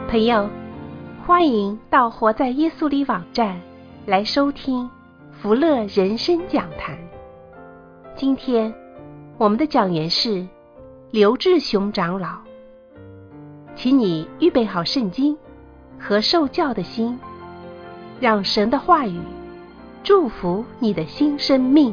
朋友，欢迎到活在耶稣里网站来收听福乐人生讲坛。今天我们的讲员是刘志雄长老，请你预备好圣经和受教的心，让神的话语祝福你的新生命。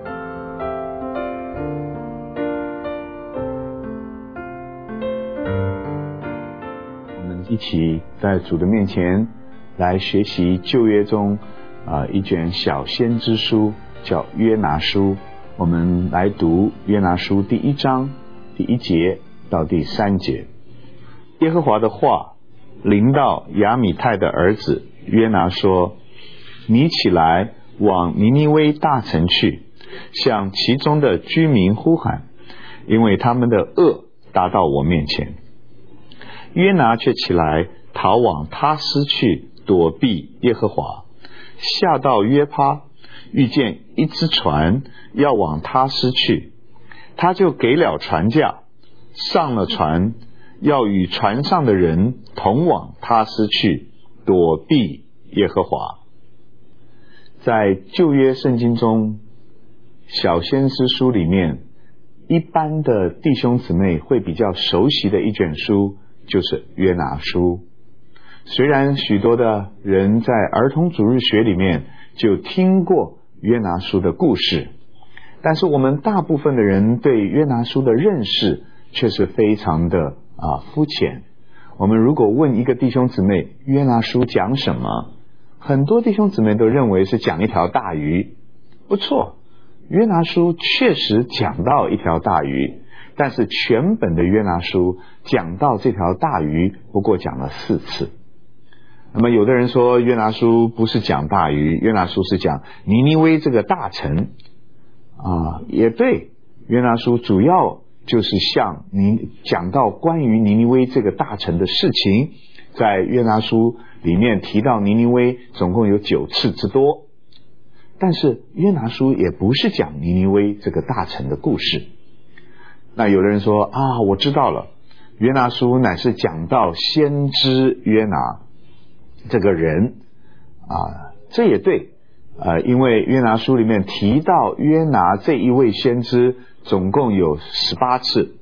一起在主的面前来学习旧约中一卷小先知书，叫约拿书。我们来读约拿书第1章第1节到第3节。耶和华的话临到亚米太的儿子约拿说：你起来往尼尼微大城去，向其中的居民呼喊，因为他们的恶达到我面前。约拿却起来逃往他施去，躲避耶和华，下到约帕，遇见一只船要往他施去，他就给了船价，上了船，要与船上的人同往他施去，躲避耶和华。在旧约圣经中，小先知书里面，一般的弟兄姊妹会比较熟悉的一卷书就是约拿书。虽然许多的人在儿童主日学里面就听过约拿书的故事，但是我们大部分的人对约拿书的认识却是非常的肤浅。我们如果问一个弟兄姊妹约拿书讲什么，很多弟兄姊妹都认为是讲一条大鱼。不错，约拿书确实讲到一条大鱼，但是全本的约拿书讲到这条大鱼不过讲了4次。那么有的人说约拿书不是讲大鱼，约拿书是讲尼尼微这个大城也对，约拿书主要就是讲到关于尼尼微这个大城的事情。在约拿书里面提到尼尼微总共有9次之多，但是约拿书也不是讲尼尼微这个大城的故事。那有的人说我知道了，约拿书乃是讲到先知约拿这个人这也对因为约拿书里面提到约拿这一位先知总共有18次。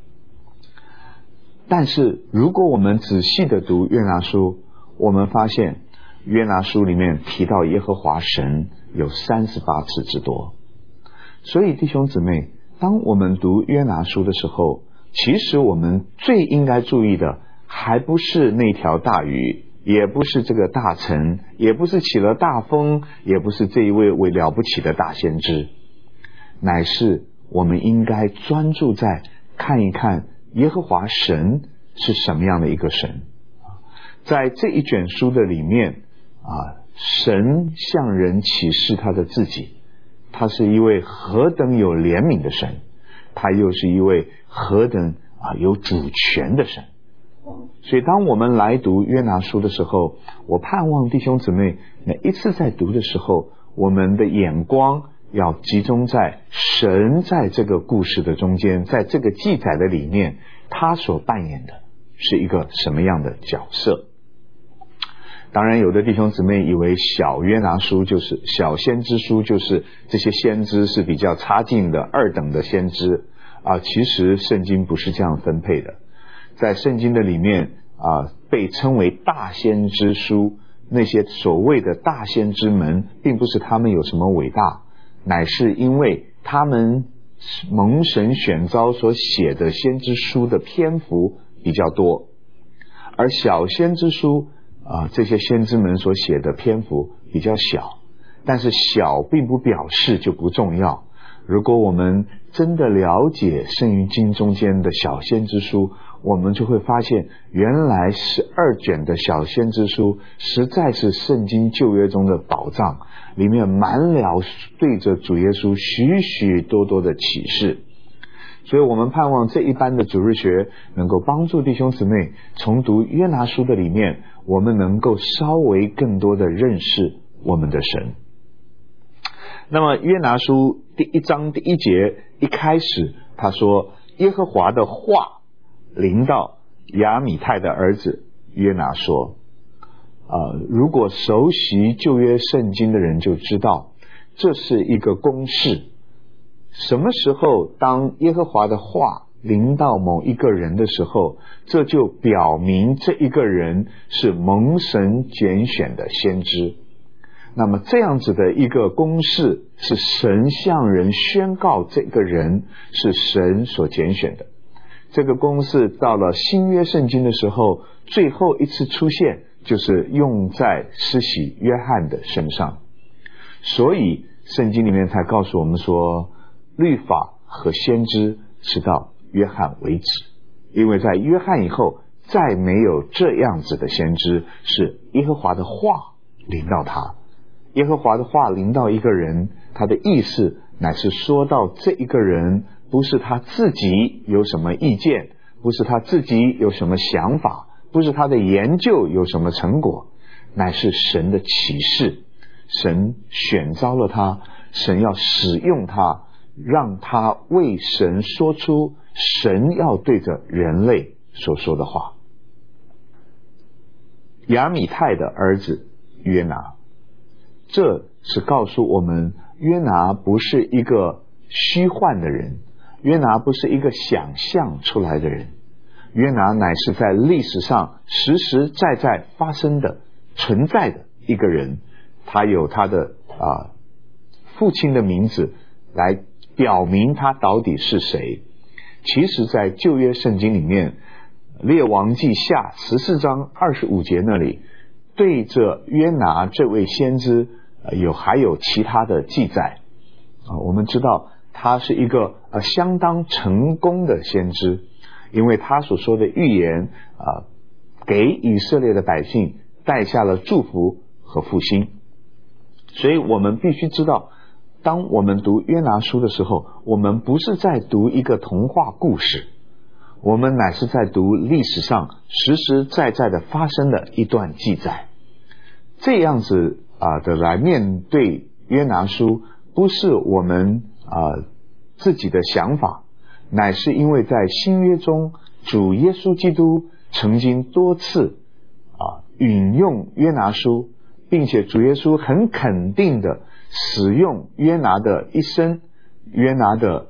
但是如果我们仔细的读约拿书，我们发现约拿书里面提到耶和华神有38次之多。所以弟兄姊妹，当我们读约拿书的时候，其实我们最应该注意的还不是那条大鱼，也不是这个大城，也不是起了大风，也不是这一位了不起的大先知，乃是我们应该专注在看一看耶和华神是什么样的一个神。在这一卷书的里面神向人启示他的自己，他是一位何等有怜悯的神，他又是一位何等有主权的神。所以当我们来读约拿书的时候，我盼望弟兄姊妹每一次在读的时候，我们的眼光要集中在神在这个故事的中间，在这个记载的里面，他所扮演的是一个什么样的角色。当然有的弟兄姊妹以为小约拿书就是小先知书，就是这些先知是比较差劲的2等的先知其实圣经不是这样分配的。在圣经的里面被称为大先知书，那些所谓的大先知们并不是他们有什么伟大，乃是因为他们蒙神选召所写的先知书的篇幅比较多。而小先知书这些先知们所写的篇幅比较小，但是小并不表示就不重要。如果我们真的了解圣经经中间的小先知书，我们就会发现原来12卷的小先知书实在是圣经旧约中的宝藏，里面满了对着主耶稣许许多多的启示。所以我们盼望这一班的主日学能够帮助弟兄姊妹从读约拿书的里面，我们能够稍微更多的认识我们的神。那么约拿书第1章第1节一开始他说，耶和华的话临到亚米太的儿子约拿说，如果熟悉旧约圣经的人就知道，这是一个公式。什么时候当耶和华的话临到某一个人的时候，这就表明这一个人是蒙神拣选的先知。那么这样子的一个公式，是神向人宣告这个人是神所拣选的。这个公式到了新约圣经的时候，最后一次出现就是用在施洗约翰的身上。所以圣经里面才告诉我们说，律法和先知是到约翰为止，因为在约翰以后再没有这样子的先知，是耶和华的话临到他。耶和华的话临到一个人，他的意思乃是说到这一个人不是他自己有什么意见，不是他自己有什么想法，不是他的研究有什么成果，乃是神的启示。神选召了他，神要使用他，让他为神说出神要对着人类所说的话。亚米太的儿子约拿，这是告诉我们，约拿不是一个虚幻的人，约拿不是一个想象出来的人，约拿乃是在历史上实实在在发生的存在的一个人。他有他的父亲的名字来表明他到底是谁。其实在旧约圣经里面，列王记下14章25节那里，对着约拿这位先知还有其他的记载。我们知道他是一个相当成功的先知，因为他所说的预言给以色列的百姓带下了祝福和复兴。所以我们必须知道，当我们读约拿书的时候，我们不是在读一个童话故事，我们乃是在读历史上实实在在的发生的一段记载。这样子的来面对约拿书，不是我们自己的想法，乃是因为在新约中，主耶稣基督曾经多次引用约拿书，并且主耶稣很肯定的使用约拿的一生，约拿的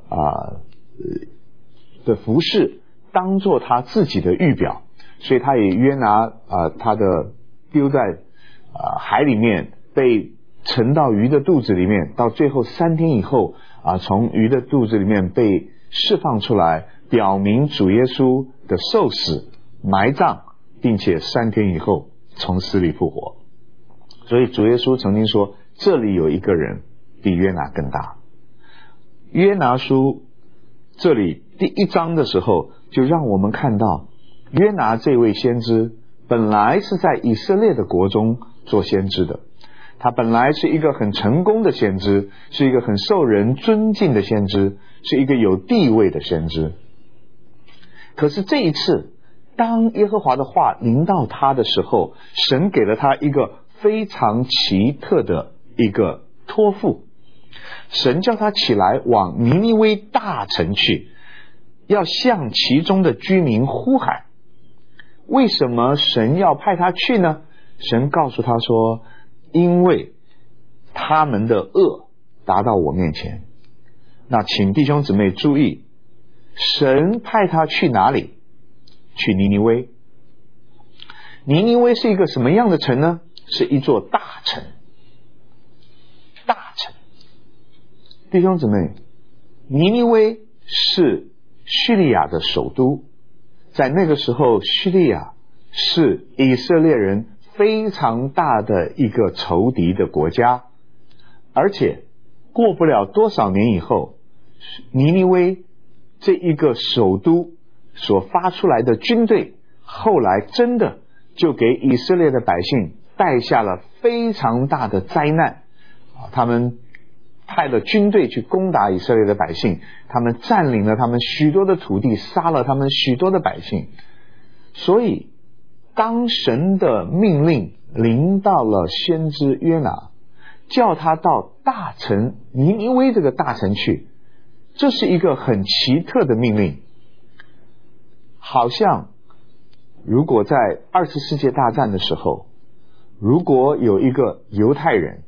服事当作他自己的预表。所以他也约拿他的丢在海里面，被沉到鱼的肚子里面，到最后3天以后从鱼的肚子里面被释放出来，表明主耶稣的受死埋葬，并且3天以后从死里复活。所以主耶稣曾经说，这里有一个人比约拿更大。约拿书这里第1章的时候，就让我们看到约拿这位先知本来是在以色列的国中做先知的，他本来是一个很成功的先知，是一个很受人尊敬的先知，是一个有地位的先知。可是这一次，当耶和华的话临到他的时候，神给了他一个非常奇特的一个托付。神叫他起来往尼尼微大城去，要向其中的居民呼喊。为什么神要派他去呢？神告诉他说，因为他们的恶达到我面前。那请弟兄姊妹注意，神派他去哪里？去尼尼微。尼尼微是一个什么样的城呢？是一座大城。大城，弟兄姊妹，尼尼微是叙利亚的首都。在那个时候，叙利亚是以色列人非常大的一个仇敌的国家，而且过不了多少年以后，尼尼微这一个首都所发出来的军队，后来真的就给以色列的百姓带下了非常大的灾难。他们派了军队去攻打以色列的百姓，他们占领了他们许多的土地，杀了他们许多的百姓。所以当神的命令临到了先知约拿，叫他到大城尼尼微这个大城去，这是一个很奇特的命令。好像如果在二次世界大战的时候，如果有一个犹太人，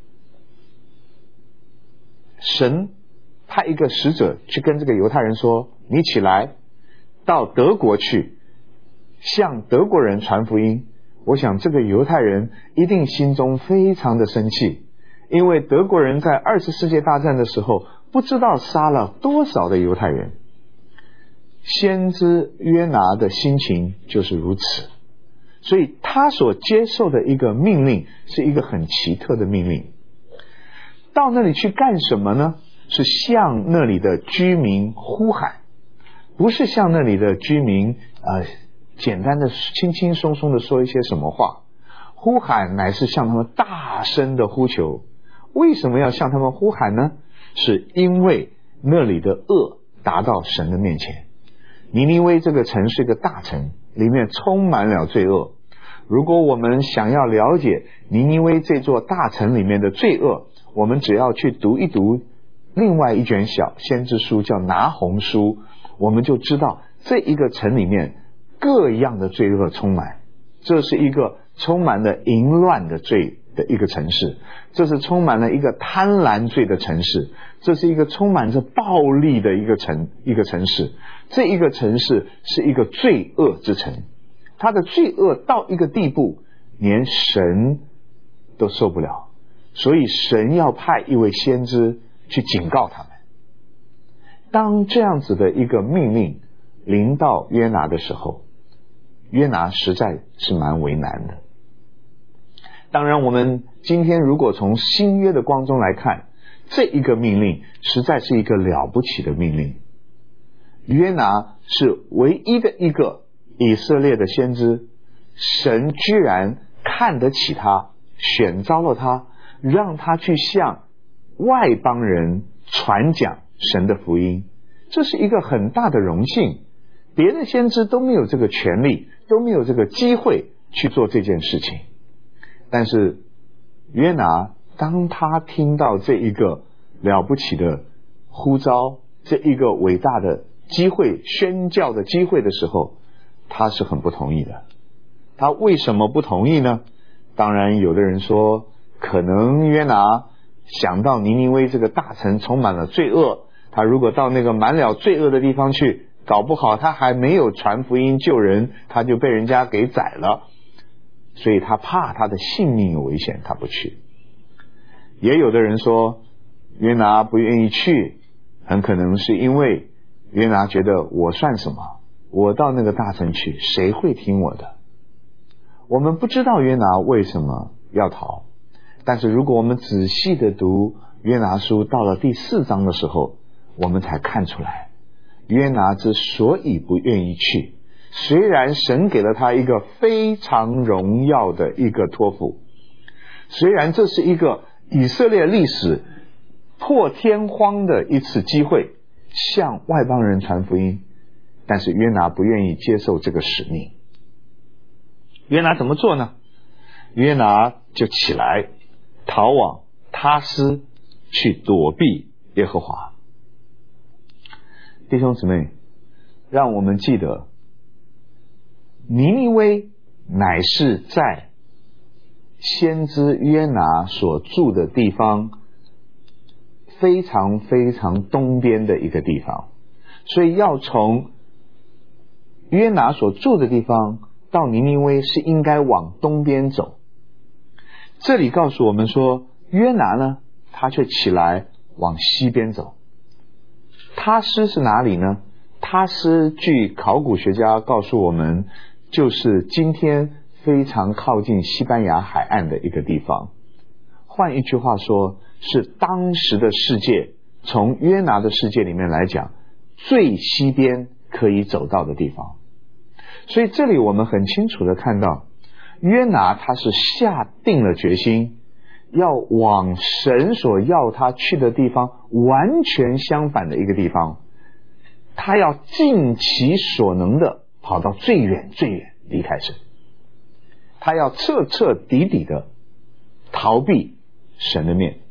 神派一个使者去跟这个犹太人说，你起来到德国去向德国人传福音，我想这个犹太人一定心中非常的生气，因为德国人在二次世界大战的时候不知道杀了多少的犹太人。先知约拿的心情就是如此，所以他所接受的一个命令是一个很奇特的命令。到那里去干什么呢？是向那里的居民呼喊，不是向那里的居民简单的轻轻松松的说一些什么话。呼喊乃是向他们大声的呼求。为什么要向他们呼喊呢？是因为那里的恶达到神的面前。尼尼微这个城是一个大城，里面充满了罪恶。如果我们想要了解尼尼微这座大城里面的罪恶，我们只要去读一读另外一卷小先知书，叫拿鸿书，我们就知道这一个城里面各样的罪恶充满。这是一个充满了淫乱的罪的一个城市，这是充满了一个贪婪罪的城市，这是一个充满着暴力的一个城市。这一个城市是一个罪恶之城，它的罪恶到一个地步，连神都受不了，所以神要派一位先知去警告他们。当这样子的一个命令临到约拿的时候，约拿实在是蛮为难的。当然我们今天如果从新约的光中来看，这一个命令实在是一个了不起的命令。约拿是唯一的一个以色列的先知，神居然看得起他，选召了他，让他去向外邦人传讲神的福音。这是一个很大的荣幸，别的先知都没有这个权利，都没有这个机会去做这件事情。但是约拿当他听到这一个了不起的呼召，这一个伟大的机会，宣教的机会的时候，他是很不同意的。他为什么不同意呢？当然有的人说，可能约拿想到尼尼微这个大城充满了罪恶，他如果到那个满了罪恶的地方去，搞不好他还没有传福音救人，他就被人家给宰了，所以他怕他的性命有危险，他不去。也有的人说，约拿不愿意去，很可能是因为约拿觉得我算什么，我到那个大城去，谁会听我的？我们不知道约拿为什么要逃，但是如果我们仔细的读约拿书，到了第4章的时候，我们才看出来，约拿之所以不愿意去，虽然神给了他一个非常荣耀的一个托付，虽然这是一个以色列历史破天荒的一次机会，向外邦人传福音，但是约拿不愿意接受这个使命。约拿怎么做呢？约拿就起来逃往他施去躲避耶和华。弟兄姊妹，让我们记得，尼尼微乃是在先知约拿所住的地方非常非常东边的一个地方，所以要从约拿所住的地方到尼尼微是应该往东边走。这里告诉我们说，约拿呢，他却起来往西边走。他施是哪里呢？他施据考古学家告诉我们，就是今天非常靠近西班牙海岸的一个地方。换一句话说，是当时的世界，从约拿的世界里面来讲，最西边可以走到的地方。所以这里我们很清楚的看到，约拿他是下定了决心，要往神所要他去的地方完全相反的一个地方，他要尽其所能的跑到最远最远离开神，他要彻彻底底的逃避神的面。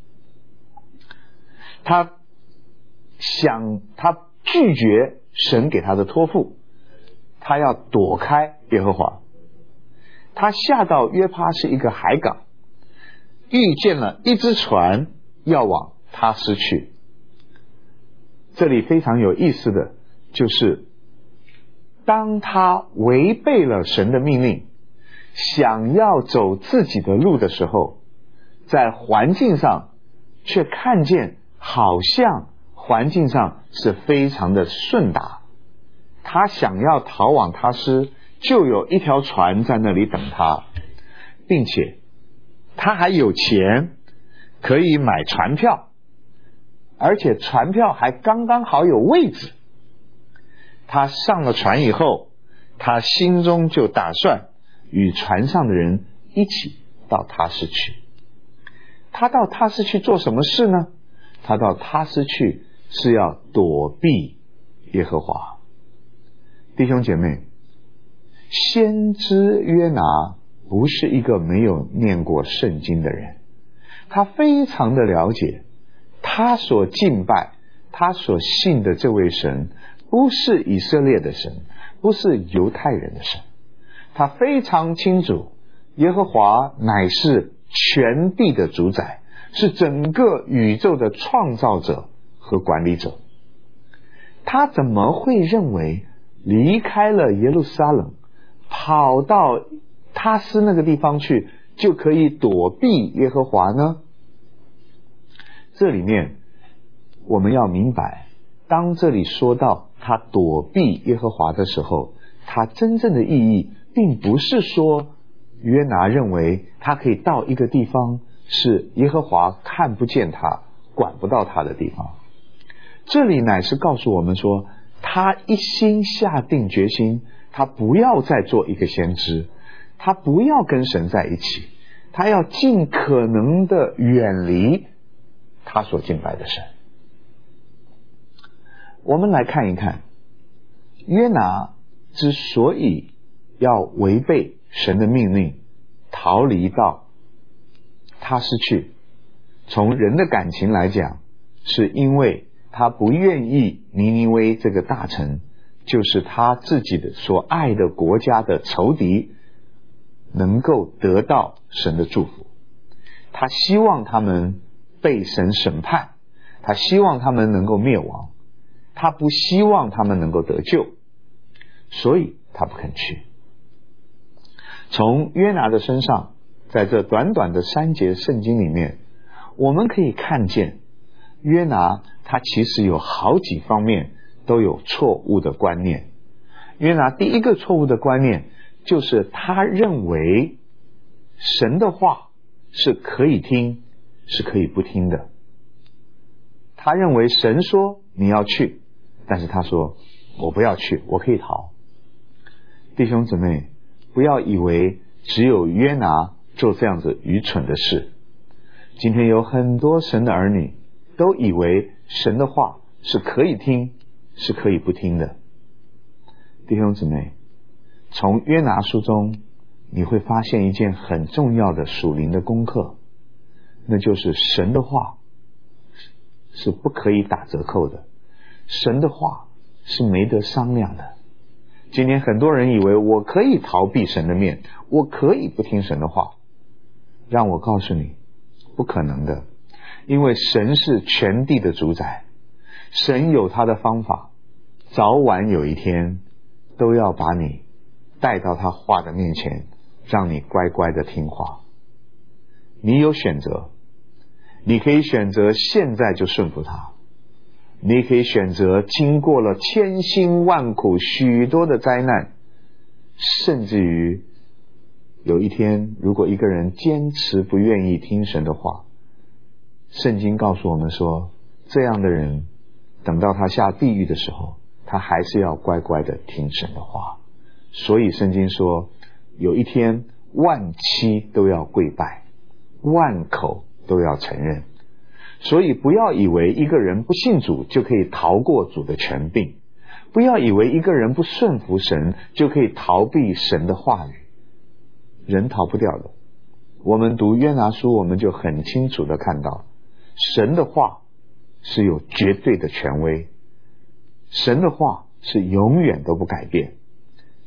他拒绝神给他的托付， 他要躲开耶和华。他下到约帕是一个海港，遇见了一只船要往他施去。这里非常有意思的就是当他违背了神的命令，想要走自己的路的时候，在环境上却看见好像环境上是非常的顺达。他想要逃往他施，就有一条船在那里等他，并且他还有钱可以买船票，而且船票还刚刚好有位置。他上了船以后，他心中就打算与船上的人一起到他施去。他到他施去做什么事呢？他到他施去是要躲避耶和华。弟兄姐妹，先知约拿不是一个没有念过圣经的人，他非常的了解他所敬拜他所信的这位神不是以色列的神，不是犹太人的神。他非常清楚耶和华乃是全地的主宰，是整个宇宙的创造者和管理者。他怎么会认为离开了耶路撒冷跑到他施那个地方去就可以躲避耶和华呢？这里面我们要明白，当这里说到他躲避耶和华的时候，他真正的意义并不是说约拿认为他可以到一个地方是耶和华看不见他管不到他的地方。这里乃是告诉我们说，他一心下定决心，他不要再做一个先知，他不要跟神在一起，他要尽可能的远离他所敬拜的神。我们来看一看，约拿之所以要违背神的命令，逃离到他施去，从人的感情来讲，是因为他不愿意尼尼微这个大城，就是他自己的所爱的国家的仇敌，能够得到神的祝福。他希望他们被神审判，他希望他们能够灭亡，他不希望他们能够得救，所以他不肯去。从约拿的身上，在这短短的3节圣经里面，我们可以看见约拿他其实有好几方面都有错误的观念。约拿第一个错误的观念就是他认为神的话是可以听是可以不听的。他认为神说你要去，但是他说我不要去，我可以逃。弟兄姊妹，不要以为只有约拿做这样子愚蠢的事。今天有很多神的儿女都以为神的话是可以听是可以不听的。弟兄姊妹，从约拿书中你会发现一件很重要的属灵的功课，那就是神的话是不可以打折扣的，神的话是没得商量的。今天很多人以为我可以逃避神的面，我可以不听神的话，让我告诉你，不可能的。因为神是全地的主宰，神有他的方法，早晚有一天都要把你带到他话的面前，让你乖乖的听话。你有选择，你可以选择现在就顺服他，你可以选择经过了千辛万苦许多的灾难，甚至于有一天如果一个人坚持不愿意听神的话，圣经告诉我们说，这样的人等到他下地狱的时候，他还是要乖乖的听神的话。所以圣经说，有一天万妻都要跪拜，万口都要承认。所以不要以为一个人不信主就可以逃过主的权柄，不要以为一个人不顺服神就可以逃避神的话语，人逃不掉的。我们读约拿书，我们就很清楚的看到，神的话是有绝对的权威，神的话是永远都不改变，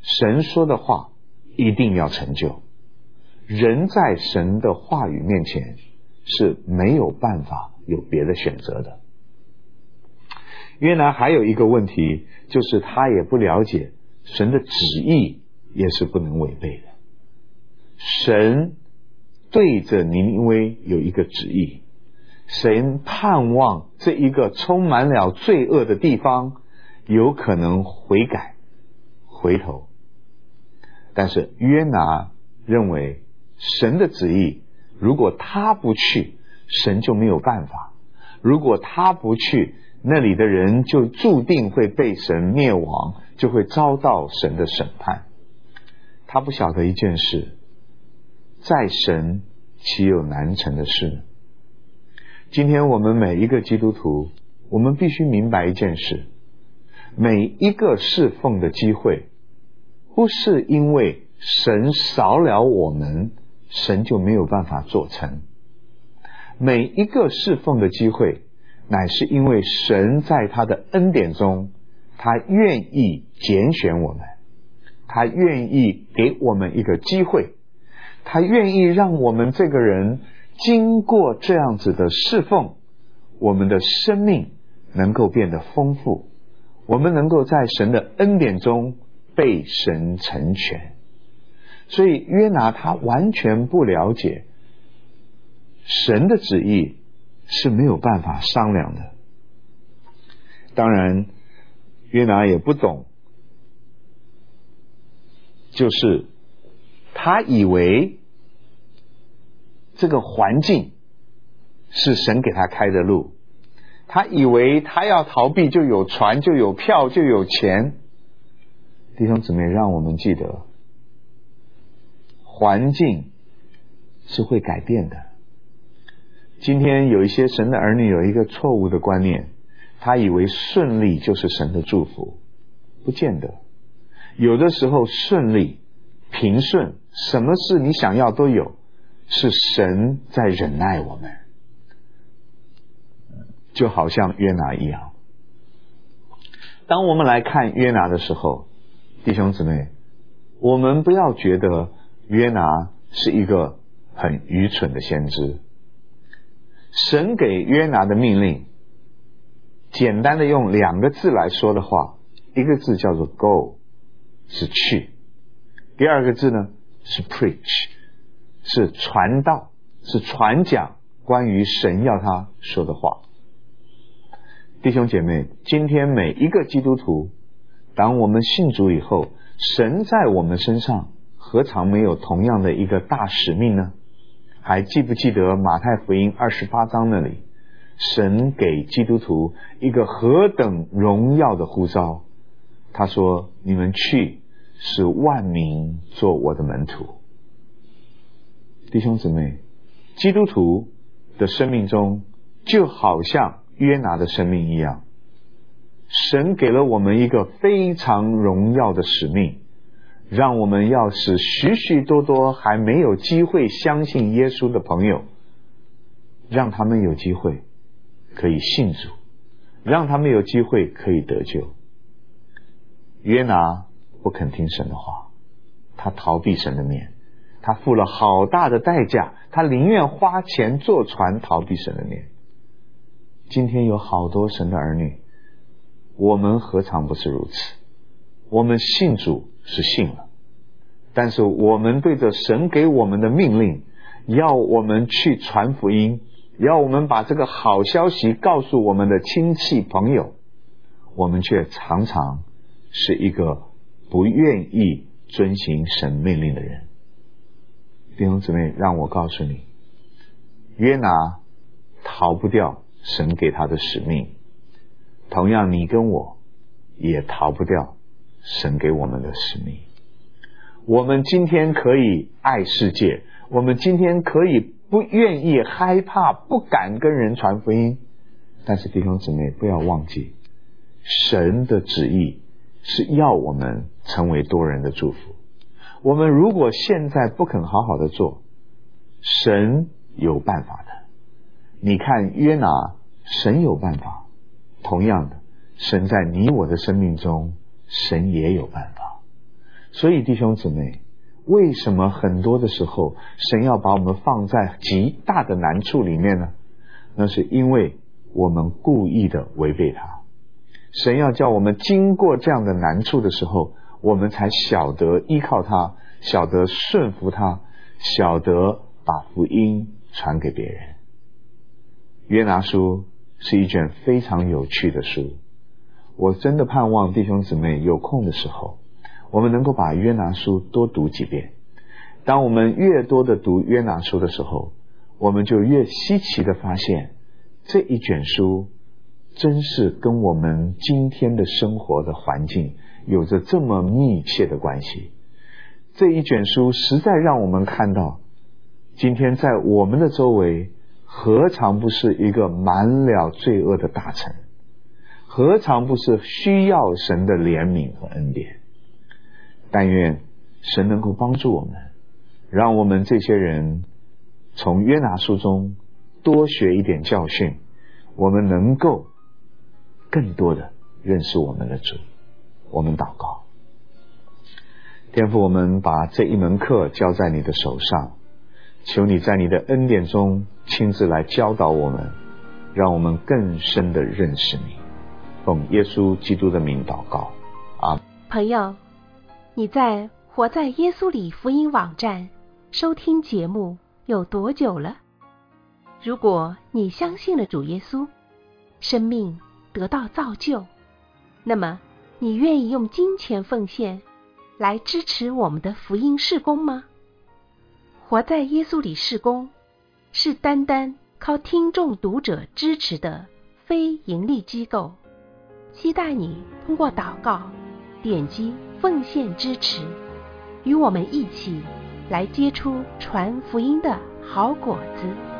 神说的话一定要成就。人在神的话语面前是没有办法有别的选择的。约拿还有一个问题，就是他也不了解神的旨意也是不能违背的。神对着尼尼微有一个旨意，神盼望这一个充满了罪恶的地方有可能悔改回头。但是约拿认为神的旨意，如果他不去，神就没有办法；如果他不去，那里的人就注定会被神灭亡，就会遭到神的审判。他不晓得一件事，在神岂有难成的事呢？今天我们每一个基督徒，我们必须明白一件事，每一个侍奉的机会，不是因为神少了我们，神就没有办法做成。每一个侍奉的机会，乃是因为神在他的恩典中，他愿意拣选我们，他愿意给我们一个机会，他愿意让我们这个人经过这样子的侍奉，我们的生命能够变得丰富，我们能够在神的恩典中被神成全。所以约拿他完全不了解神的旨意是没有办法商量的。当然约拿也不懂，就是他以为这个环境是神给他开的路，他以为他要逃避就有船，就有票，就有钱。弟兄姊妹，让我们记得环境是会改变的。今天有一些神的儿女有一个错误的观念，他以为顺利就是神的祝福，不见得。有的时候顺利平顺，什么事你想要都有，是神在忍耐我们，就好像约拿一样。当我们来看约拿的时候，弟兄姊妹，我们不要觉得约拿是一个很愚蠢的先知。神给约拿的命令，简单的用2个字来说的话，一个字叫做 go， 是去；第2个字呢是 preach， 是传道，是传讲关于神要他说的话。弟兄姐妹，今天每一个基督徒，当我们信主以后，神在我们身上何尝没有同样的一个大使命呢？还记不记得马太福音28章那里，神给基督徒一个何等荣耀的呼召？他说，你们去，使万民做我的门徒。弟兄姊妹，基督徒的生命中就好像约拿的生命一样，神给了我们一个非常荣耀的使命，让我们要使许许多多还没有机会相信耶稣的朋友，让他们有机会可以信主，让他们有机会可以得救。约拿不肯听神的话，他逃避神的面，他付了好大的代价，他宁愿花钱坐船逃避神的面。今天有好多神的儿女，我们何尝不是如此？我们信主是信了，但是我们对着神给我们的命令，要我们去传福音，要我们把这个好消息告诉我们的亲戚朋友，我们却常常是一个不愿意遵行神命令的人。弟兄姊妹，让我告诉你，约拿逃不掉神给他的使命，同样你跟我也逃不掉神给我们的使命。我们今天可以爱世界，我们今天可以不愿意害怕不敢跟人传福音，但是弟兄姊妹不要忘记，神的旨意是要我们成为多人的祝福。我们如果现在不肯好好的做，神有办法的。你看约拿，神有办法，同样的，神在你我的生命中，神也有办法。 所以弟兄姊妹，为什么很多的时候神要把我们放在极大的难处里面呢？那是因为我们故意的违背他。神要叫我们经过这样的难处的时候，我们才晓得依靠他，晓得顺服他，晓得把福音传给别人。约拿书是一卷非常有趣的书，我真的盼望弟兄姊妹有空的时候，我们能够把约拿书多读几遍。当我们越多的读约拿书的时候，我们就越稀奇的发现，这一卷书真是跟我们今天的生活的环境有着这么密切的关系。这一卷书实在让我们看到，今天在我们的周围何尝不是一个满了罪恶的大城，何尝不是需要神的怜悯和恩典。但愿神能够帮助我们，让我们这些人从约拿书中多学一点教训，我们能够更多的认识我们的主。我们祷告。天父，我们把这一门课交在你的手上，求你在你的恩典中亲自来教导我们，让我们更深的认识你。奉耶稣基督的名祷告，阿们。 朋友，你在活在耶稣里福音网站收听节目有多久了？如果你相信了主耶稣，生命得到造就，那么你愿意用金钱奉献来支持我们的福音事工吗？活在耶稣里事工是单单靠听众读者支持的非盈利机构，期待你通过祷告点击奉献支持，与我们一起来结出传福音的好果子。